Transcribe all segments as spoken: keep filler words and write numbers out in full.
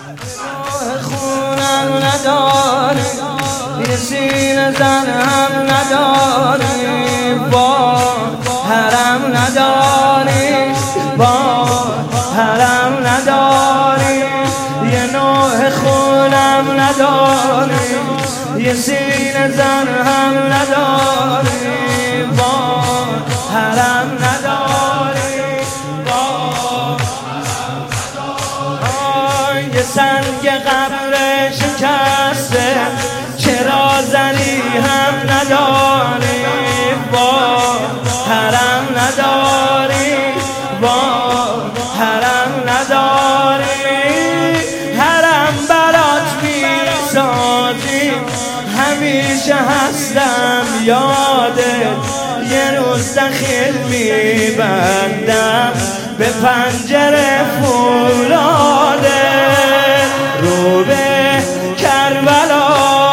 خونم نداری، یه سینه زن هم نداری، با حرم نداری، با حرم نداری، یه نوع خونم نداری، یه سینه زن هم نداری، با حرم نداری، با حرم نداری. یه سنگ قبر شکسته چرا زنی هم نداری، با حرم نداری، با حرم نداری. حرم برات میسازی همیشه هستم یادت، یه روز دخیل میبندم به پنجره فولاده، رو به کربلا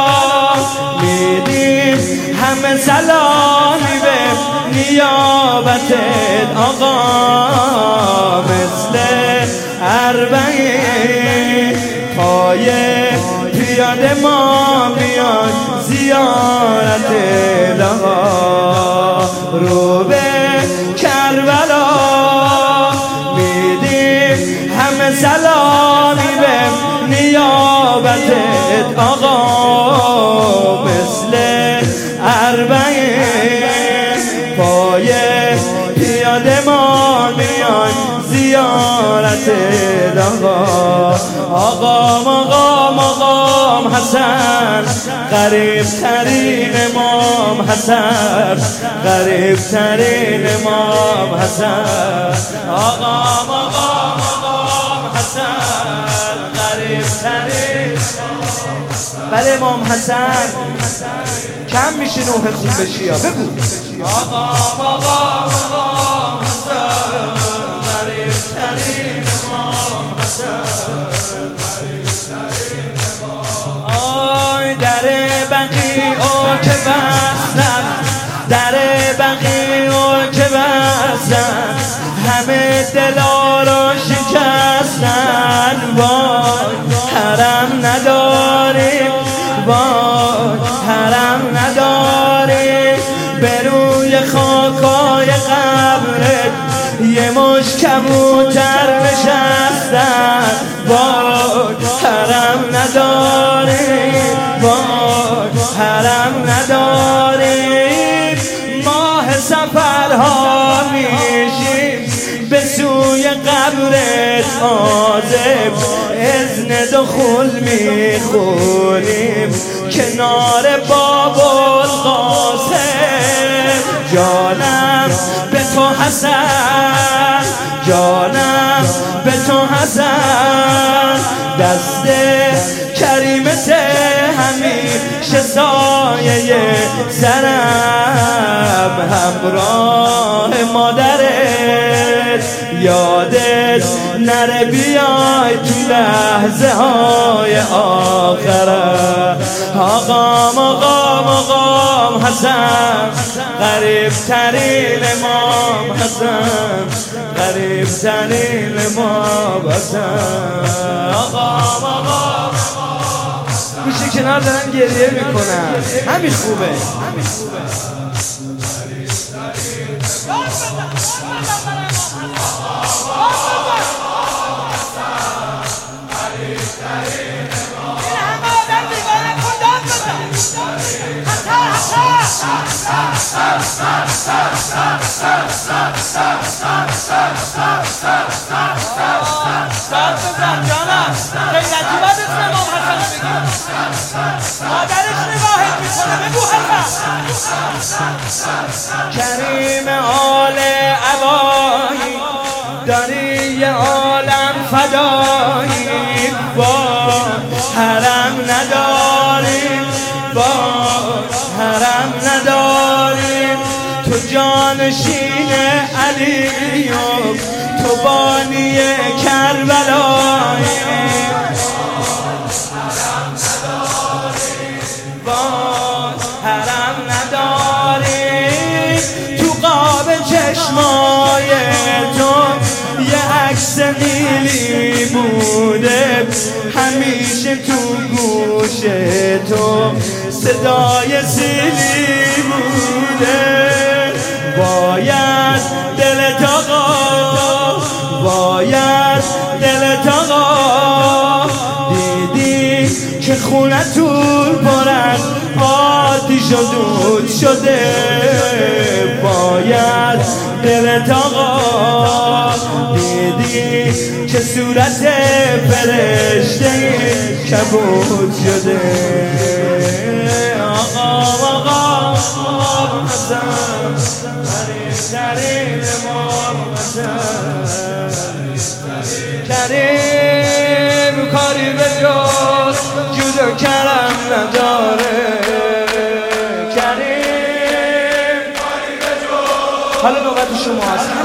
میدیم همه سلامی به نیابتت آقا، مثل اربعین پای پیاده ما میان زیارت آقا، رو به کربلا میدیم همه سلامی به نیابتت آقا، مثل اربعین پای پیاده ما میان زیارت آقا. آقام آقام آقام حسن، غریب ترین امام حسن، غریب ترین امام حسن. آقام آقام آقام حسن، غریب ترین. بله امام حسن کم میشه نوح خوب بشی یا بگو. آقام آقام آقام حسن، غریب ترین امام حسن، غریب ترین امام. آی در بقیع که بستن، در بقیع که بستن، همه دلا رو شکستن، وای حرم نداریم، وای حرم نداریم، به روی خاکای قبرت یه مش کبوتر نشستن، وای حرم نداریم، وای حرم نداریم. ماه سفرها میشیم به سوی قبرت عازب، اذن دخول میخونیم کنار باب القاسم. جانم به تو حسن، جانم به تو حسن، دست کریمت همیشه سایه سرم، همراه مادرت یادت نره بیای تو لحظه های آخره. آقام آقام آقام حسن، غریب ترین امام حسن، غریب ترین امام حسن. آقام آقام میشه کنار دارن گریه میکنن، همین خوبه، همین خوبه. کریم آل عبایی داری یه عالم فدایی، با حرم نداریم، با حرم نداریم. تو جانشین علیوم، تو بانی کربلایی، با حرم نداریم. تو قاب چشمای تو یه عکس نیلی بوده، همیشه تو گوش تو صدای سیلی بوده. باید دلت آقا، باید دلت آقا، دیدی که خونه طول پر از آتیش و دود شده. باید دلت آقا، دیدی که صورت فرشته کبود شده. آقا آقا آقا کریم کریم کاری به جز جود و کرم نداره. کریم کاری به جز. حالا نوبت شماست.